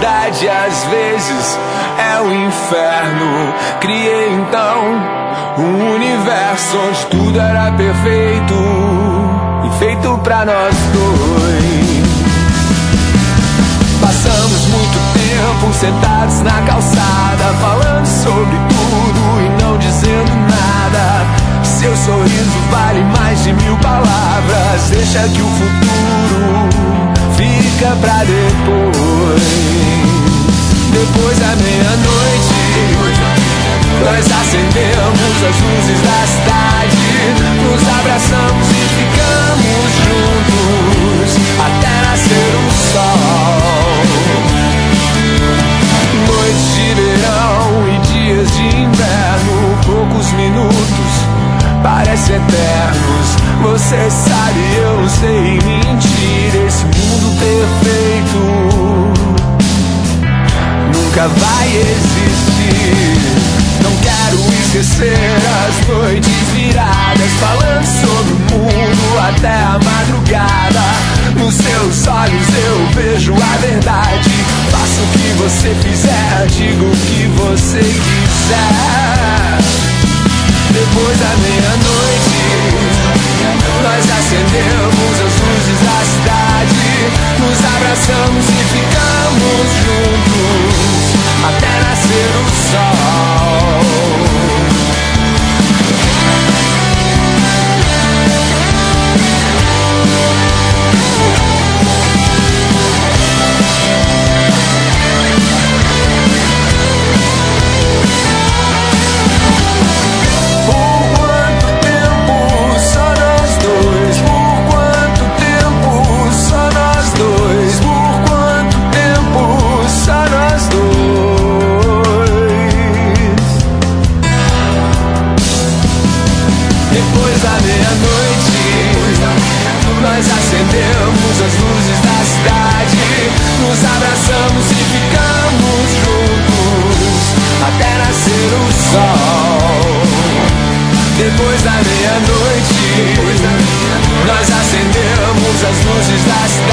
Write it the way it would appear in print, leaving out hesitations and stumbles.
cidade às vezes é o inferno. Criei então um universo onde tudo era perfeito e feito pra nós dois. Passamos muito tempo sentados na calçada, falando sobre tudo e não dizendo nada. Seu sorriso vale mais de 1000 palavras. Deixa que o futuro fica pra depois. Depois da meia-noite, nós acendemos as luzes da cidade, nos abraçamos e ficamos juntos até nascer o sol. Noites de verão e dias de inverno, poucos minutos parecem eternos. Você sabe, eu não sei mentir. Esse mundo perfeito nunca vai existir. Não quero esquecer as noites viradas, falando sobre o mundo até a madrugada. Nos seus olhos eu vejo a verdade. Faça o que você fizer, diga o que você quiser. Depois da meia-noite, nós acendemos as luzes da cidade, nos abraçamos e ficamos juntos até nascer o sol. Nós acendemos as luzes da cidade, nos abraçamos e ficamos juntos até nascer o sol. Depois da meia-noite, nós acendemos as luzes da cidade,